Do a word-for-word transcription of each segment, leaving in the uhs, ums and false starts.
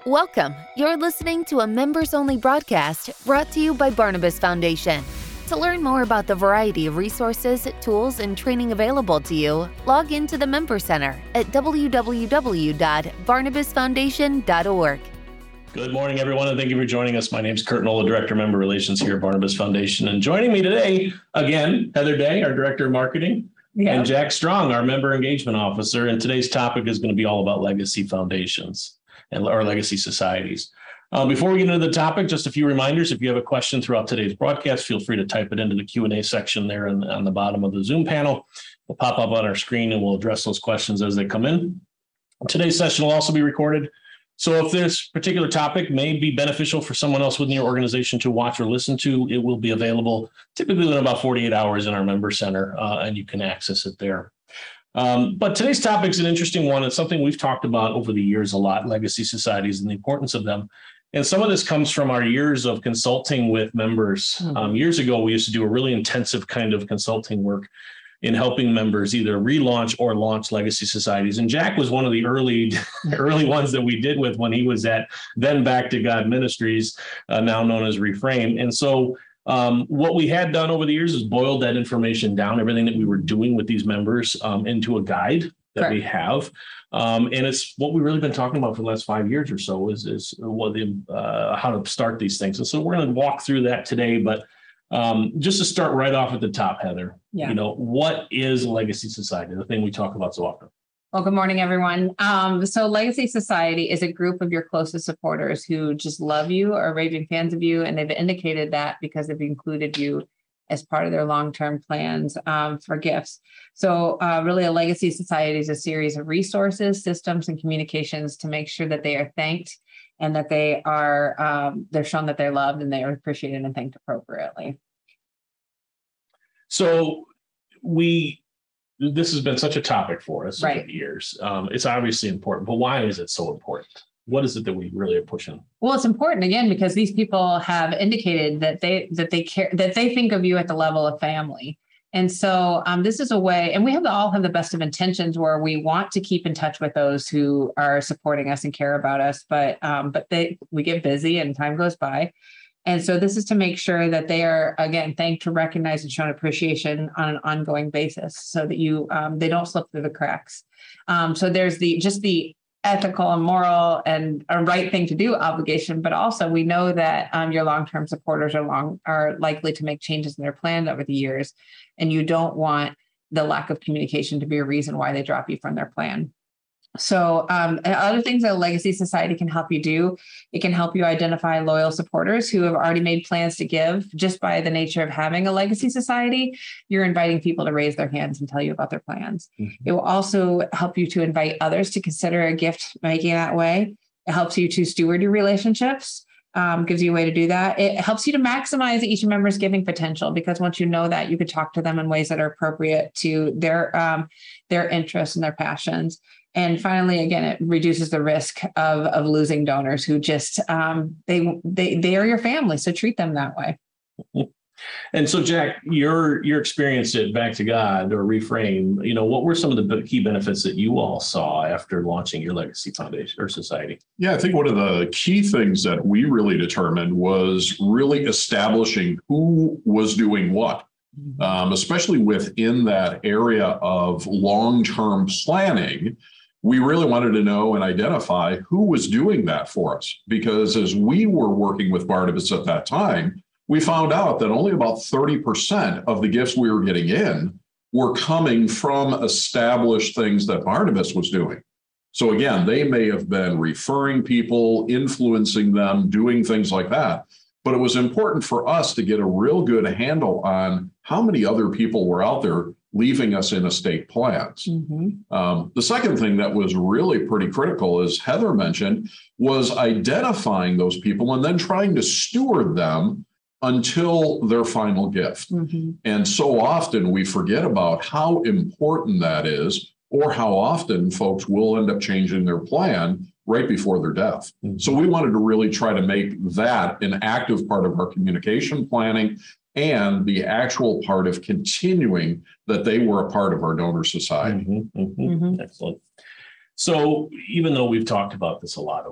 Welcome. You're listening to a members-only broadcast brought to you by Barnabas Foundation. To learn more about the variety of resources, tools, and training available to you, log into the Member Center at w w w dot barnabas foundation dot org. Good morning, everyone, and thank you for joining us. My name is Kurt Nola, Director of Member Relations here at Barnabas Foundation. And joining me today, again, Heather Day, our Director of Marketing, yeah. and Jack Strong, our Member Engagement Officer. And today's topic is going to be all about legacy foundations and or legacy societies. Uh, before we get into the topic, just a few reminders. If you have a question throughout today's broadcast, feel free to type it into the Q and A section there on, on the bottom of the Zoom panel. It'll pop up on our screen and we'll address those questions as they come in. Today's session will also be recorded. So if this particular topic may be beneficial for someone else within your organization to watch or listen to, it will be available typically within about forty-eight hours in our Member Center, uh, and you can access it there. Um, but today's topic is an interesting one. It's something we've talked about over the years a lot, legacy societies and the importance of them. And some of this comes from our years of consulting with members. Mm-hmm. Um, years ago, we used to do a really intensive kind of consulting work in helping members either relaunch or launch legacy societies. And Jack was one of the early early ones that we did with when he was at then Back to God Ministries, uh, now known as Reframe. And so um, what we had done over the years is boiled that information down, everything that we were doing with these members um, into a guide that Correct. we have. Um, and it's what we've really been talking about for the last five years or so is, is what the, uh, how to start these things. And so we're going to walk through that today. But um, just to start right off at the top, Heather, yeah. you know, what is a legacy society? The thing we talk about so often. Well, good morning, everyone. Um, so Legacy Society is a group of your closest supporters who just love you, are raving fans of you, and they've indicated that because they've included you as part of their long-term plans um, for gifts. So uh, really a legacy society is a series of resources, systems, and communications to make sure that they are thanked and that they are, um, they're shown that they're loved and they are appreciated and thanked appropriately. So we, this has been such a topic for us right. over the years. Um, it's obviously important, but why is it so important? What is it that we really are pushing? Well, it's important again because these people have indicated that they that they care that they think of you at the level of family, and so um, this is a way. And we have all have the best of intentions where we want to keep in touch with those who are supporting us and care about us, but um, but they we get busy and time goes by, and so this is to make sure that they are again thanked, to recognize and shown appreciation on an ongoing basis, so that you um, they don't slip through the cracks. Um, so there's the just the ethical and moral and a right thing to do obligation, but also we know that um, your long-term supporters are long are likely to make changes in their plans over the years, and you don't want the lack of communication to be a reason why they drop you from their plan. So um, other things that a legacy society can help you do, it can help you identify loyal supporters who have already made plans to give. Just by the nature of having a legacy society, you're inviting people to raise their hands and tell you about their plans. Mm-hmm. It will also help you to invite others to consider a gift making that way. It helps you to steward your relationships, um, gives you a way to do that. It helps you to maximize each member's giving potential, because once you know that, you can talk to them in ways that are appropriate to their um, their interests and their passions. And finally, again, it reduces the risk of, of losing donors who just, um, they, they, they are your family. So treat them that way. And so, Jack, your, your experience at Back to God or Reframe, you know, what were some of the key benefits that you all saw after launching your Legacy Foundation or Society? Yeah, I think one of the key things that we really determined was really establishing who was doing what, um, especially within that area of long-term planning. We really wanted to know and identify who was doing that for us, because as we were working with Barnabas at that time, we found out that only about thirty percent of the gifts we were getting in were coming from established things that Barnabas was doing. So again, they may have been referring people, influencing them, doing things like that. But it was important for us to get a real good handle on how many other people were out there leaving us in estate plans. Mm-hmm. Um, the second thing that was really pretty critical, as Heather mentioned, was identifying those people and then trying to steward them until their final gift. Mm-hmm. And so often we forget about how important that is, or how often folks will end up changing their plan right before their death. Mm-hmm. So we wanted to really try to make that an active part of our communication planning and the actual part of continuing that they were a part of our donor society. Mm-hmm, mm-hmm. Mm-hmm. Excellent. So even though we've talked about this a lot over the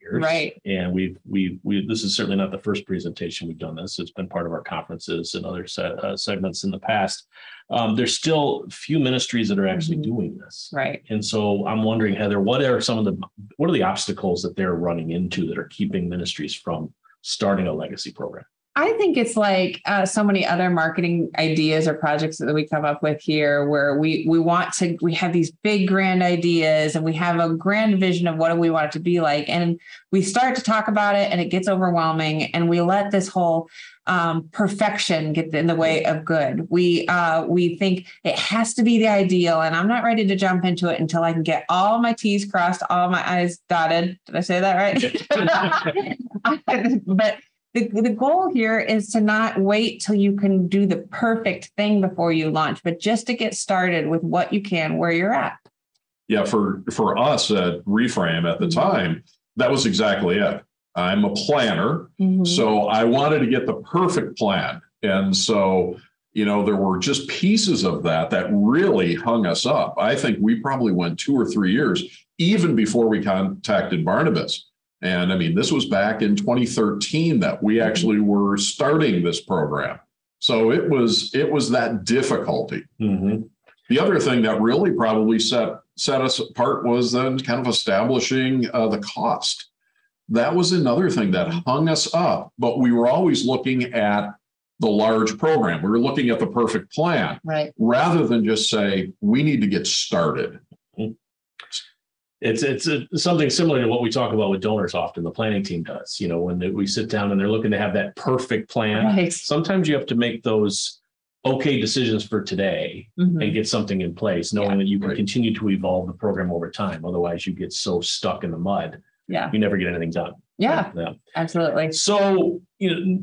years. Right. And we've, we, we, this is certainly not the first presentation we've done this. It's been part of our conferences and other se- uh, segments in the past. Um, there's still few ministries that are actually mm-hmm. doing this. Right. And so I'm wondering, Heather, what are some of the, what are the obstacles that they're running into that are keeping ministries from starting a legacy program? I think it's like uh, so many other marketing ideas or projects that we come up with here where we we want to, we have these big grand ideas and we have a grand vision of what do we want it to be like. And we start to talk about it and it gets overwhelming and we let this whole um, perfection get in the way of good. We uh, we think it has to be the ideal and I'm not ready to jump into it until I can get all my T's crossed, all my I's dotted. Did I say that right? But The, the goal here is to not wait till you can do the perfect thing before you launch, but just to get started with what you can where you're at. Yeah, for, for us at Reframe at the mm-hmm. time, that was exactly it. I'm a planner, mm-hmm. so I wanted to get the perfect plan. And so, you know, there were just pieces of that that really hung us up. I think we probably went two or three years, even before we contacted Barnabas. And I mean, this was back in twenty thirteen that we actually were starting this program. So it was it was that difficulty. Mm-hmm. The other thing that really probably set set us apart was then kind of establishing uh, the cost. That was another thing that hung us up, but we were always looking at the large program. We were looking at the perfect plan, right? Rather than just say, we need to get started. Mm-hmm. It's it's a, something similar to what we talk about with donors often, the planning team does. You know, when they, we sit down and they're looking to have that perfect plan, right. Sometimes you have to make those okay decisions for today mm-hmm. and get something in place, knowing yeah, that you can right. continue to evolve the program over time. Otherwise, you get so stuck in the mud, yeah, you never get anything done. Yeah, yeah. Absolutely. So, you know,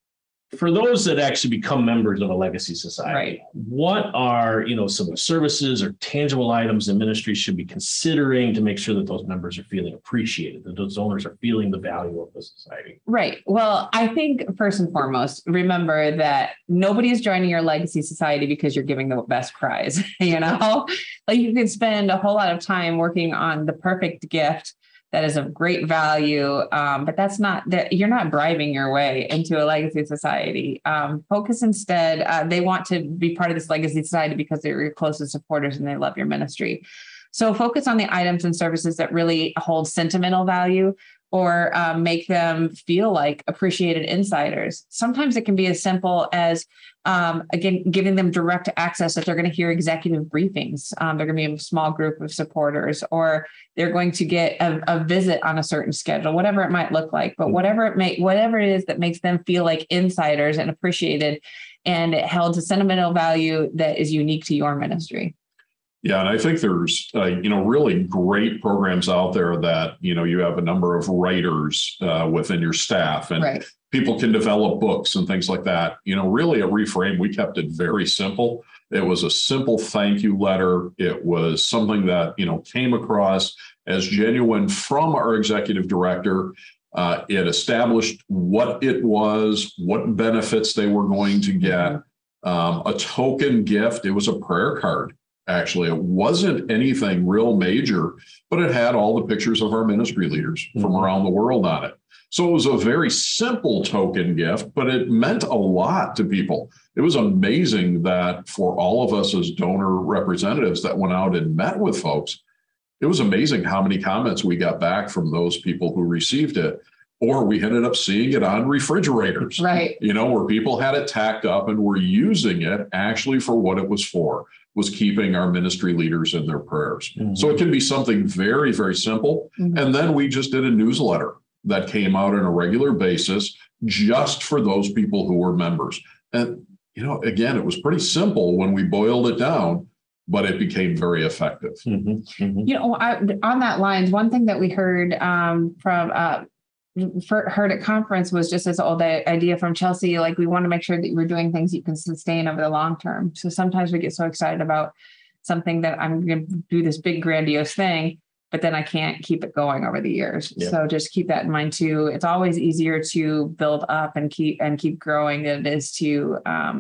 for those that actually become members of a legacy society, right. what are, you know, some of the services or tangible items the ministry should be considering to make sure that those members are feeling appreciated, that those owners are feeling the value of the society? Right. Well, I think first and foremost, remember that nobody is joining your legacy society because you're giving the best prize. You know, like you could spend a whole lot of time working on the perfect gift that is of great value, um, but that's not that you're not bribing your way into a legacy society. Um, focus instead. Uh, they want to be part of this legacy society because they're your closest supporters and they love your ministry. So focus on the items and services that really hold sentimental value or um, make them feel like appreciated insiders. Sometimes it can be as simple as, um, again, giving them direct access that they're going to hear executive briefings. Um, they're going to be a small group of supporters, or they're going to get a, a visit on a certain schedule, whatever it might look like. But whatever it may, whatever it is that makes them feel like insiders and appreciated, and it held to sentimental value that is unique to your ministry. Yeah, and I think there's, uh, you know, really great programs out there that, you know, you have a number of writers uh, within your staff and right. people can develop books and things like that. You know, really at Reframe, we kept it very simple. It was a simple thank you letter. It was something that, you know, came across as genuine from our executive director. Uh, it established what it was, what benefits they were going to get, um, a token gift. It was a prayer card. Actually, it wasn't anything real major, but it had all the pictures of our ministry leaders mm-hmm. from around the world on it. So it was a very simple token gift, but it meant a lot to people. It was amazing that for all of us as donor representatives that went out and met with folks, it was amazing how many comments we got back from those people who received it. Or we ended up seeing it on refrigerators, right? You know, where people had it tacked up and were using it actually for what it was for, was keeping our ministry leaders in their prayers. Mm-hmm. So it can be something very, very simple. Mm-hmm. And then we just did a newsletter that came out on a regular basis just for those people who were members. And, you know, again, it was pretty simple when we boiled it down, but it became very effective. Mm-hmm. Mm-hmm. You know, I, on that lines, one thing that we heard um, from uh, For, heard at conference was just this old idea from Chelsea, like we want to make sure that we're doing things you can sustain over the long term. So sometimes we get so excited about something that I'm going to do this big grandiose thing, but then I can't keep it going over the years. Yeah. So just keep that in mind too. It's always easier to build up and keep and keep growing than it is to um,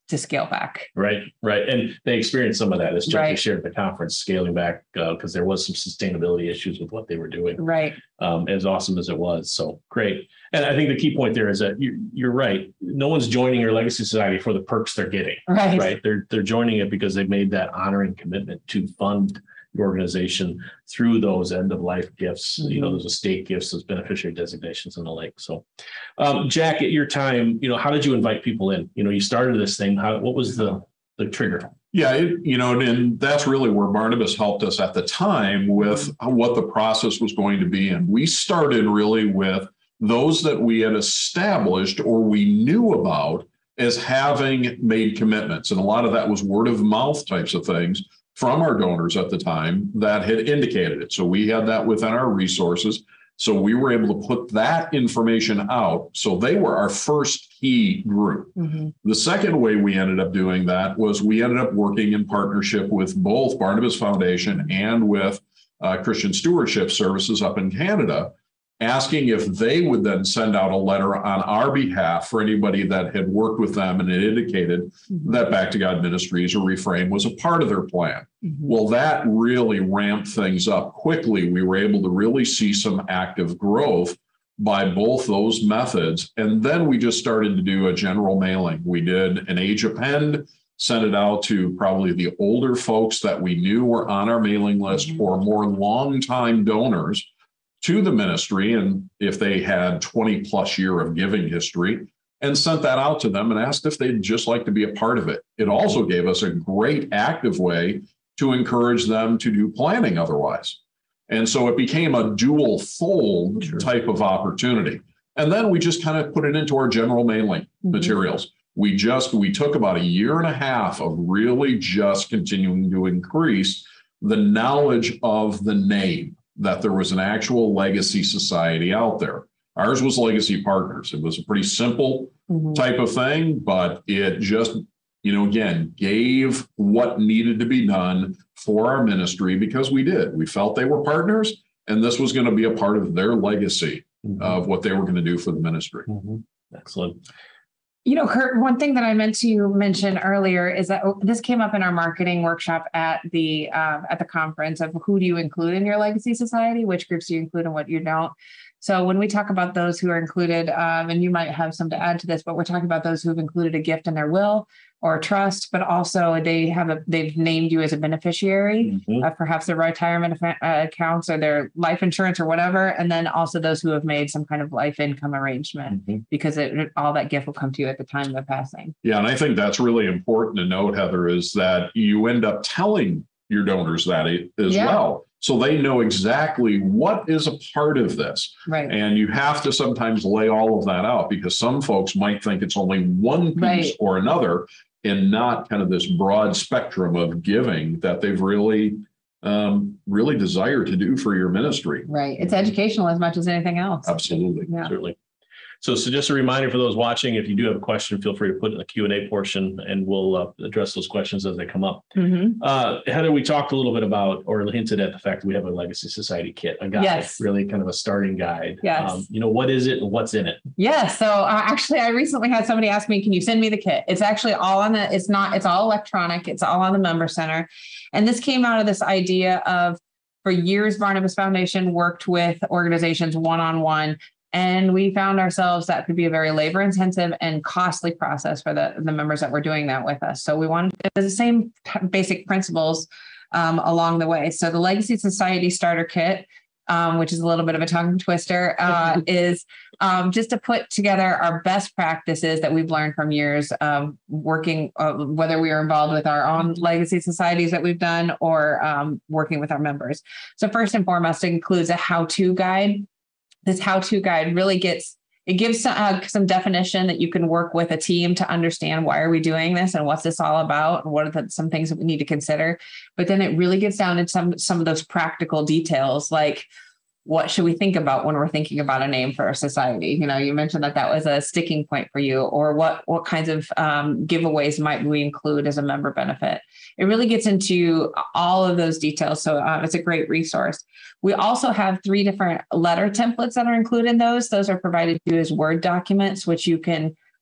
to scale back. Right, right. And they experienced some of that, as Jackie Right. shared at the conference, scaling back because uh, there was some sustainability issues with what they were doing. Right. Um, as awesome as it was. So great. And I think the key point there is that you, you're right. No one's joining your legacy society for the perks they're getting. Right. Right. They're they're joining it because they've made that honoring commitment to fund the organization through those end of life gifts, mm-hmm. you know, those estate gifts, those beneficiary designations and the like. So, um, Jack, at your time, you know, how did you invite people in? You know, you started this thing. How, what was the, the trigger? Yeah, it, you know, and that's really where Barnabas helped us at the time with what the process was going to be. And we started really with those that we had established or we knew about as having made commitments. And a lot of that was word of mouth types of things from our donors at the time that had indicated it. So we had that within our resources. So we were able to put that information out. So they were our first key group. Mm-hmm. The second way we ended up doing that was we ended up working in partnership with both Barnabas Foundation and with uh, Christian Stewardship Services up in Canada, asking if they would then send out a letter on our behalf for anybody that had worked with them and it indicated mm-hmm. that Back to God Ministries or Reframe was a part of their plan. Mm-hmm. Well, that really ramped things up quickly. We were able to really see some active growth by both those methods. And then we just started to do a general mailing. We did an age append, sent it out to probably the older folks that we knew were on our mailing list mm-hmm. or more longtime donors to the ministry, and if they had twenty plus year of giving history, and sent that out to them and asked if they'd just like to be a part of it. It also gave us a great active way to encourage them to do planning otherwise. And so it became a dual fold sure. type of opportunity. And then we just kind of put it into our general mailing mm-hmm. materials. We just, we took about a year and a half of really just continuing to increase the knowledge of the name, that there was an actual legacy society out there. Ours was Legacy Partners. It was a pretty simple mm-hmm. type of thing, but it just, you know, again, gave what needed to be done for our ministry because we did. We felt they were partners, and this was going to be a part of their legacy mm-hmm. of what they were going to do for the ministry. Mm-hmm. Excellent. You know, Kurt, one thing that I meant to mention earlier is that this came up in our marketing workshop at the uh, at the conference of who do you include in your legacy society, which groups do you include and what you don't. So when we talk about those who are included, um, and you might have some to add to this, but we're talking about those who have included a gift in their will or a trust, but also they have a they've named you as a beneficiary, mm-hmm. uh, perhaps their retirement uh, accounts or their life insurance or whatever, and then also those who have made some kind of life income arrangement mm-hmm. because it, all that gift will come to you at the time of their passing. Yeah, and I think that's really important to note, Heather, is that you end up telling your donors that as yeah. well. So they know exactly what is a part of this. Right. And you have to sometimes lay all of that out because some folks might think it's only one piece right. or another and not kind of this broad spectrum of giving that they've really, um, really desire to do for your ministry. Right. It's educational as much as anything else. Absolutely. Yeah. Certainly. So, so just a reminder for those watching, if you do have a question, feel free to put it in the Q and A portion and we'll uh, address those questions as they come up. Mm-hmm. Uh, Heather, we talked a little bit about or hinted at the fact that we have a Legacy Society kit, a guide, yes. really kind of a starting guide. Yes. Um, you know, what is it and what's in it? Yeah. So uh, actually, I recently had somebody ask me, can you send me the kit? It's actually all on the, it's not, it's all electronic. It's all on the Member Center. And this came out of this idea of, for years, Barnabas Foundation worked with organizations one-on-one. And we found ourselves that could be a very labor intensive and costly process for the, the members that were doing that with us. So we wanted the same basic principles um, along the way. So the Legacy Society Starter Kit, um, which is a little bit of a tongue twister, uh, is um, just to put together our best practices that we've learned from years of working, uh, whether we are involved with our own legacy societies that we've done or um, working with our members. So first and foremost, it includes a how-to guide. This how-to guide really gets, it gives some, uh, some definition that you can work with a team to understand why are we doing this and what's this all about and what are the, some things that we need to consider. But then it really gets down to some, some of those practical details, like what should we think about when we're thinking about a name for our society? You know, you mentioned that that was a sticking point for you, or what, what kinds of um, giveaways might we include as a member benefit? It really gets into all of those details. So uh, it's a great resource. We also have three different letter templates that are included in those. Those are provided to you as Word documents, which you can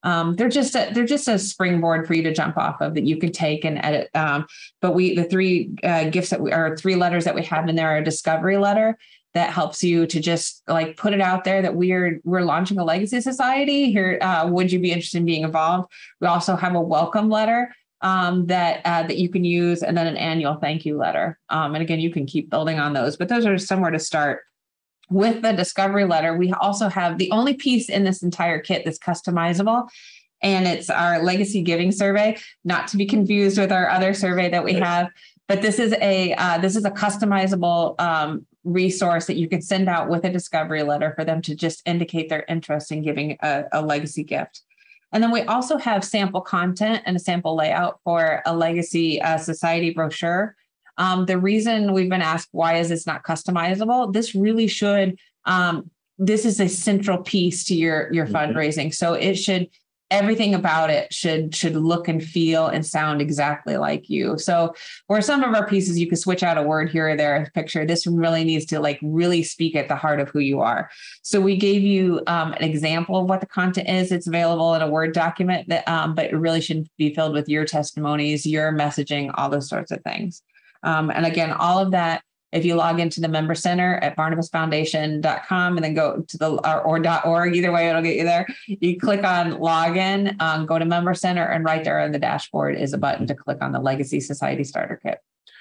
Um, they're just a, they're just a springboard for you to jump off of that you can take and edit. Um, but we the three uh, gifts that we are three letters that we have in there are a discovery letter that helps you to just like put it out there that we're we're launching a legacy society here. Uh, would you be interested in being involved? We also have a welcome letter um, that uh, that you can use, and then an annual thank you letter. Um, and again, you can keep building on those, but those are somewhere to start. With the discovery letter, we also have the only piece in this entire kit that's customizable, and it's our legacy giving survey, not to be confused with our other survey that we have. But this is a uh, this is a customizable um, resource that you can send out with a discovery letter for them to just indicate their interest in giving a, a legacy gift. And then we also have sample content and a sample layout for a legacy uh, society brochure. Um, the reason we've been asked, why is this not customizable? This really should, um, this is a central piece to your, your mm-hmm. fundraising. So it should, everything about it should, should look and feel and sound exactly like you. So for some of our pieces, you can switch out a word here or there, a picture. This really needs to like really speak at the heart of who you are. So we gave you um, an example of what the content is. It's available in a Word document, that, um, but it really should be filled with your testimonies, your messaging, all those sorts of things. Um, and again, all of that, if you log into the member center at barnabas foundation dot com and then go to the or, or .org, either way, it'll get you there. You click on login, um, go to member center, and right there on the dashboard is a button to click on the Legacy Society Starter Kit.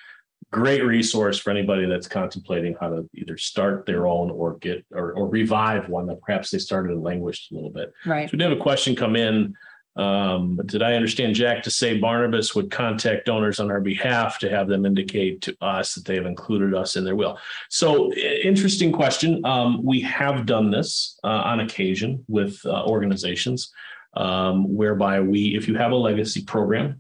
Great resource for anybody that's contemplating how to either start their own or get or, or revive one that perhaps they started and languished a little bit. Right. So we did have a question come in. Um, did I understand Jack to say Barnabas would contact donors on our behalf to have them indicate to us that they have included us in their will? So interesting question. Um, we have done this uh, on occasion with uh, organizations um, whereby we, if you have a legacy program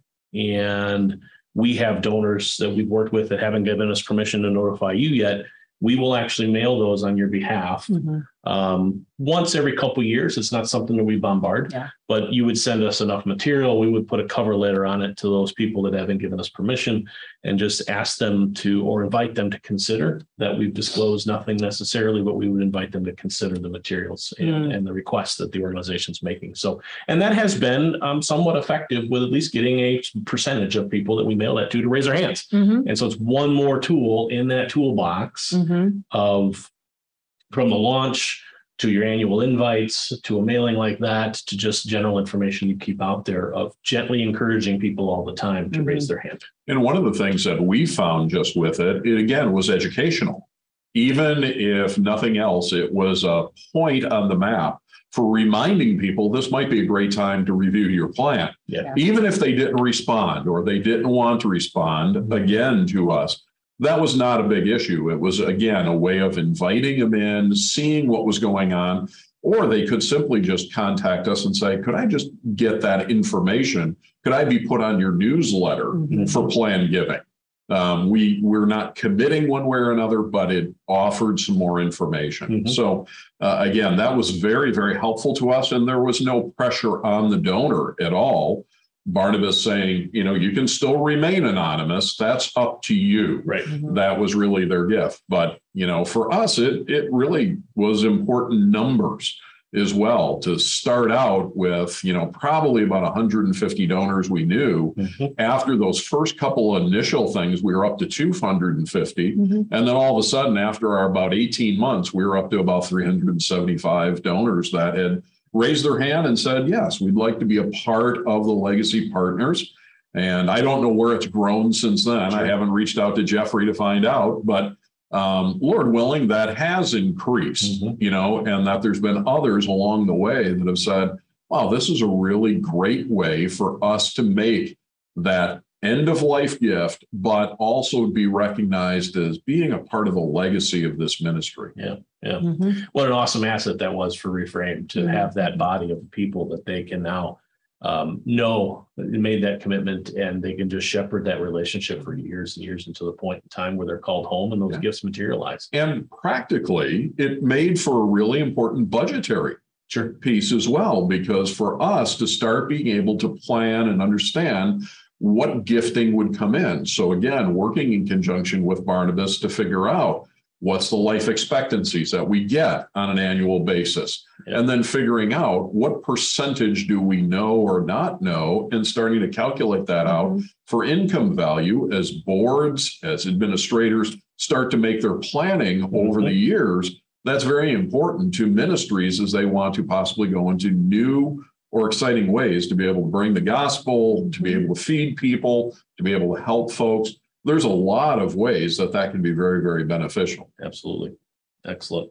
and we have donors that we've worked with that haven't given us permission to notify you yet, we will actually mail those on your behalf. Mm-hmm. Um, once every couple of years. It's not something that we bombard, yeah. but you would send us enough material. We would put a cover letter on it to those people that haven't given us permission and just ask them to, or invite them to consider that we've disclosed nothing necessarily, but we would invite them to consider the materials and, mm. and the requests that the organization's making. So, and that has been um, somewhat effective with at least getting a percentage of people that we mail that to to raise their hands. Mm-hmm. And so it's one more tool in that toolbox mm-hmm. of from the launch to your annual invites, to a mailing like that, to just general information you keep out there of gently encouraging people all the time to mm-hmm. raise their hand. And one of the things that we found just with it, it again was educational. Even if nothing else, it was a point on the map for reminding people this might be a great time to review your plan. Yeah. Even if they didn't respond or they didn't want to respond mm-hmm. again to us. That was not a big issue. It was, again, a way of inviting them in, seeing what was going on, or they could simply just contact us and say, could I just get that information? Could I be put on your newsletter mm-hmm. for plan giving? Um, we, we're not committing one way or another, but it offered some more information. Mm-hmm. So, uh, again, that was very, very helpful to us, and there was no pressure on the donor at all. Barnabas saying, you know, you can still remain anonymous. That's up to you. Right. Mm-hmm. That was really their gift. But, you know, for us, it it really was important numbers as well to start out with, you know, probably about one hundred fifty donors we knew. Mm-hmm. After those first couple initial things, we were up to two hundred fifty. Mm-hmm. And then all of a sudden, after our about eighteen months, we were up to about three hundred seventy-five donors that had raised their hand and said, yes, we'd like to be a part of the Legacy Partners. And I don't know where it's grown since then. Sure. I haven't reached out to Jeffrey to find out, but um, Lord willing, that has increased, mm-hmm. you know, and that there's been others along the way that have said, wow, this is a really great way for us to make that end of life gift, but also be recognized as being a part of the legacy of this ministry. Yeah. Yeah. Mm-hmm. What an awesome asset that was for Reframe to mm-hmm. have that body of people that they can now um, know made that commitment, and they can just shepherd that relationship for years and years until the point in time where they're called home and those yeah. gifts materialize. And practically, it made for a really important budgetary sure. piece as well, because for us to start being able to plan and understand what gifting would come in. So again, working in conjunction with Barnabas to figure out what's the life expectancies that we get on an annual basis. Yeah. And then figuring out what percentage do we know or not know, and starting to calculate that Mm-hmm. out for income value as boards, as administrators start to make their planning Mm-hmm. over the years. That's very important to ministries as they want to possibly go into new or exciting ways to be able to bring the gospel, to be able to feed people, to be able to help folks. There's a lot of ways that that can be very, very beneficial. Absolutely. Excellent.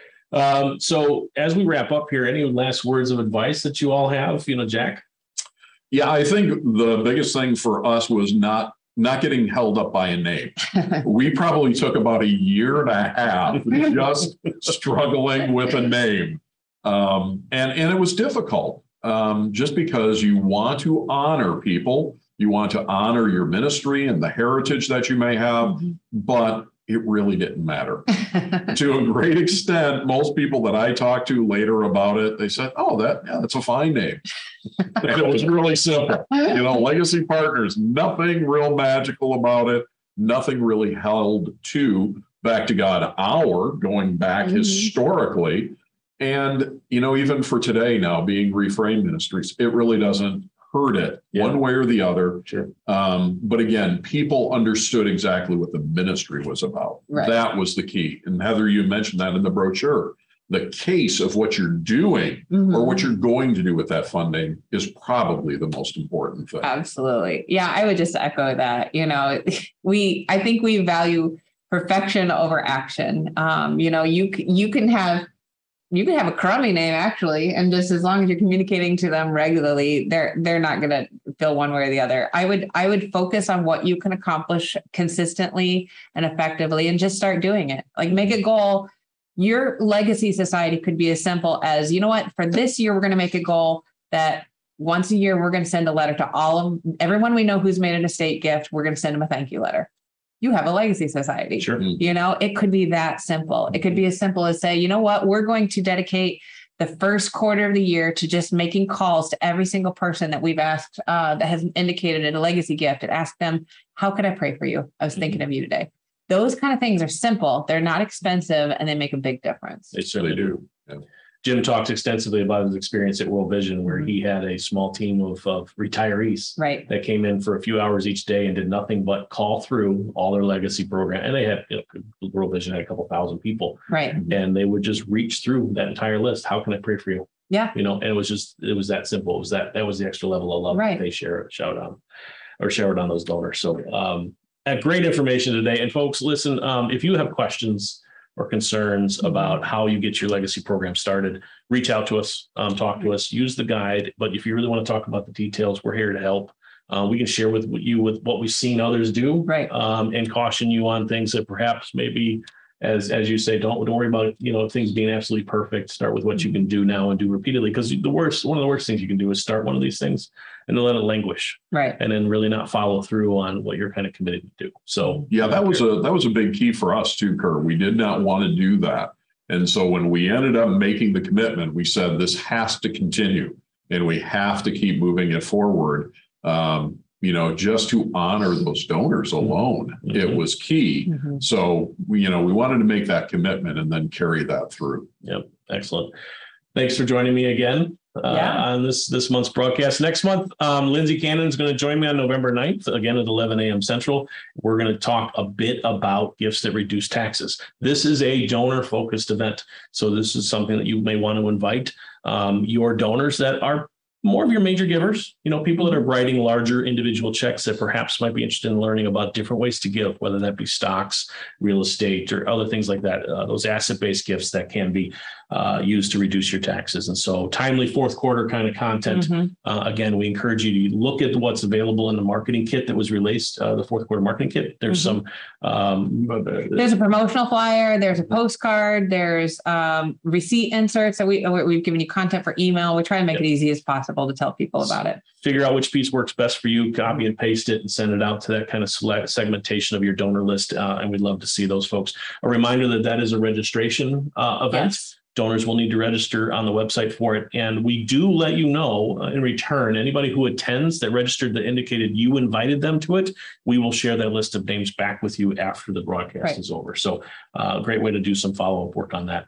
Um, so as we wrap up here, any last words of advice that you all have, you know, Jack? Yeah, I think the biggest thing for us was not not getting held up by a name. We probably took about a year and a half just struggling with a name. Um, and, and it was difficult um, just because you want to honor people. You want to honor your ministry and the heritage that you may have, mm-hmm. but it really didn't matter. To a great extent, most people that I talked to later about it, they said, oh, that yeah, that's a fine name. And it was really simple. You know, Legacy Partners, nothing real magical about it. Nothing really held to back to God hour, going back mm-hmm. historically. And, you know, even for today now, being Reframe Ministries, it really doesn't hurt it yeah. one way or the other. Sure. Um, but again, people understood exactly what the ministry was about. Right. That was the key. And Heather, you mentioned that in the brochure. The case of what you're doing mm-hmm. or what you're going to do with that funding is probably the most important thing. Absolutely. Yeah, I would just echo that. You know, we, I think we value perfection over action. Um, you know, you, you can have You can have a crummy name actually, and just as long as you're communicating to them regularly, they're they're not going to feel one way or the other. I would I would focus on what you can accomplish consistently and effectively, and just start doing it. Like make a goal. Your legacy society could be as simple as, you know what, for this year we're going to make a goal that once a year we're going to send a letter to all of everyone we know who's made an estate gift. We're going to send them a thank you letter. You have a legacy society. Sure. You know, it could be that simple. It could be as simple as say, you know what, we're going to dedicate the first quarter of the year to just making calls to every single person that we've asked uh, that has indicated a legacy gift, and ask them, how could I pray for you? I was thinking of you today. Those kind of things are simple. They're not expensive, and they make a big difference. They certainly do. Yeah. Jim talked extensively about his experience at World Vision, where he had a small team of, of retirees right. that came in for a few hours each day and did nothing but call through all their legacy program. And they had, you know, World Vision had a couple thousand people. Right. And they would just reach through that entire list. How can I pray for you? Yeah. You know, and it was just, it was that simple. It was that, that was the extra level of love right. that they share, shout out or showered on those donors. So um, great information today. And folks, listen, um, if you have questions or concerns about how you get your legacy program started, reach out to us, um, talk to us, use the guide. But if you really want to talk about the details, we're here to help. Uh, we can share with you with what we've seen others do, right? Um, and caution you on things that perhaps maybe, as as you say, don't don't worry about, you know, things being absolutely perfect. Start with what you can do now and do repeatedly, because the worst, one of the worst things you can do is start one of these things and then let it languish, right? And then really not follow through on what you're kind of committed to do. So yeah, that was a that was a big key for us too, Kurt. We did not want to do that, and so when we ended up making the commitment, we said this has to continue, and we have to keep moving it forward. Um, you know, just to honor those donors alone, mm-hmm. it was key. Mm-hmm. So, we, you know, we wanted to make that commitment and then carry that through. Yep. Excellent. Thanks for joining me again uh, yeah. on this, this month's broadcast. Next month, um, Lindsay Cannon is going to join me on November ninth, again at eleven a.m. Central. We're going to talk a bit about gifts that reduce taxes. This is a donor-focused event. So this is something that you may want to invite um, your donors that are more of your major givers, you know, people that are writing larger individual checks that perhaps might be interested in learning about different ways to give, whether that be stocks, real estate, or other things like that, uh, those asset-based gifts that can be uh, used to reduce your taxes. And so timely fourth quarter kind of content. Mm-hmm. Uh, again, we encourage you to look at what's available in the marketing kit that was released, uh, the fourth quarter marketing kit. There's mm-hmm. some. Um, there's a promotional flyer. There's a postcard. There's um, receipt inserts. So we, we've given you content for email. We try to make yep. it easy as possible to tell people about it. Figure out which piece works best for you, copy and paste it, and send it out to that kind of select segmentation of your donor list. Uh, and we'd love to see those folks. A reminder that that is a registration uh, event. Yes. Donors will need to register on the website for it. And we do let you know uh, in return, anybody who attends that registered that indicated you invited them to it, we will share that list of names back with you after the broadcast right. is over. So a uh, great way to do some follow-up work on that.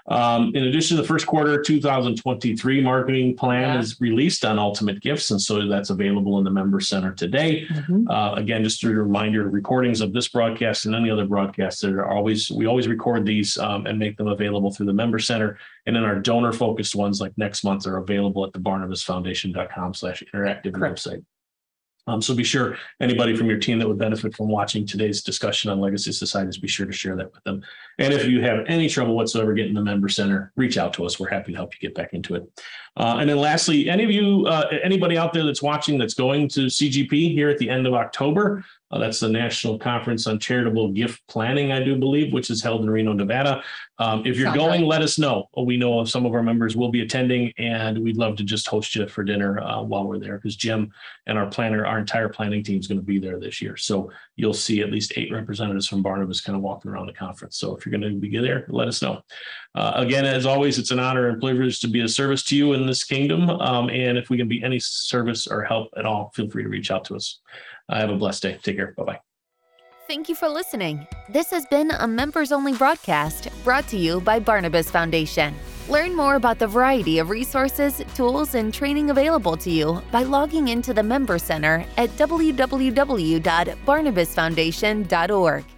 Um, in addition, the first quarter two thousand twenty-three marketing plan Yeah. is released on Ultimate Gifts, and so that's available in the Member Center today. Mhm. Uh, again, just a reminder, recordings of this broadcast and any other broadcasts that are always, we always record these um, and make them available through the Member Center. And then our donor-focused ones like next month are available at the barnabas foundation dot com slash interactive Correct. website. Um, so be sure anybody from your team that would benefit from watching today's discussion on Legacy Societies, be sure to share that with them. And if you have any trouble whatsoever getting the Member Center, reach out to us. We're happy to help you get back into it. Uh, and then lastly, any of you, uh, anybody out there that's watching that's going to C G P here at the end of October, uh, that's the National Conference on Charitable Gift Planning, I do believe, which is held in Reno, Nevada. Um, if you're Sounds going, right. let us know. We know some of our members will be attending, and we'd love to just host you for dinner uh, while we're there, because Jim and our planner, our entire planning team is going to be there this year. So you'll see at least eight representatives from Barnabas kind of walking around the conference. So if you're going to be there, let us know. Uh, again, as always, it's an honor and privilege to be of service to you in this kingdom. Um, and if we can be any service or help at all, feel free to reach out to us. Uh, have a blessed day. Take care. Bye-bye. Thank you for listening. This has been a members-only broadcast brought to you by Barnabas Foundation. Learn more about the variety of resources, tools, and training available to you by logging into the Member Center at w w w dot barnabas foundation dot org.